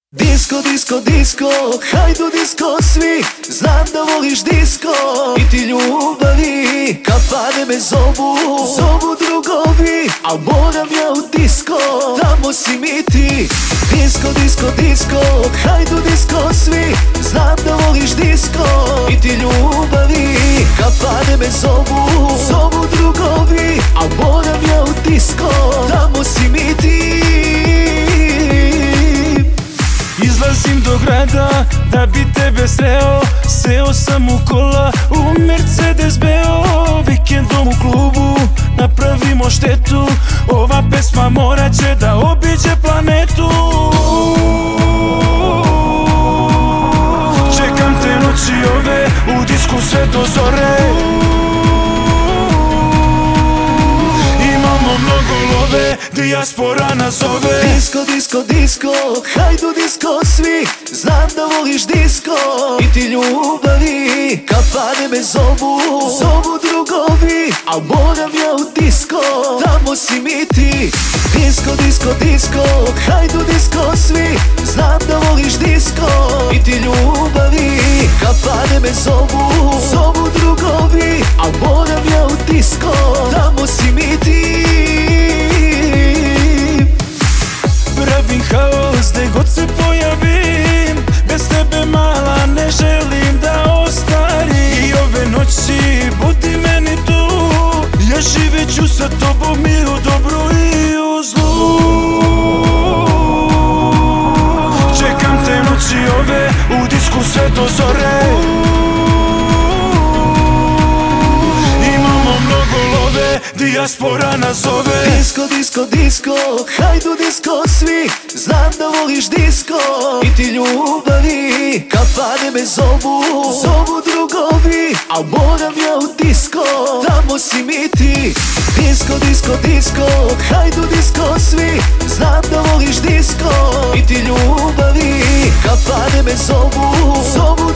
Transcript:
Disko, disko, disko, hajdu disko svi. Znam da voliš disko i ti ljubavi. Kafane me zovu, zovu drugovi, al moram ja u disko, tamo si mi ti. Disko, disko, disko, hajdu disko svi. Znam da voliš disko i ti ljubavi. Kafane me zovu, zovu drugovi, al moram ja u disko, tamo si mi ti. Izlazim do grada da bi tebe sreo. Seo sam u kola u Mercedes beo. Vikendom u klubu napravimo štetu. Ova pesma morat će da obiđe planetu. Čekam te noći ove u disku sve do zore. Imamo mnogo love, dijaspora nas zove. Disko, disko, disko, hajdu disko svi. Znam da voliš disko i ti ljubavi. Kafane me zovu, zovu drugovi, al moram ja u disko, tamo si mi ti. Disko, disko, disko, hajdu disko svi. Znam da voliš disko i ti ljubavi. Kafane me zovu, zovu drugovi, al moram ja u disko, tamo si mi ti. Pravim haos gde god se pojavim. Bez tebe mala ne želim da ostarim. I ove noći budi meni tu. Ja živjet ću sa tobom i u dobru i u zlu. Čekam te noći ove u disku sve do zore. Imamo mnogo love, dijaspora nas zove. Disko, disko, disko, hajdu disko svi. Znam da voliš disko i ti ljubavi. Kafane me zovu, zovu drugovi, al moram ja u disko, tamo si mi ti. Disko, disko, disko, hajdu disko svi. Znam da voliš disko i ti ljubavi. Kafane me zovu, zovu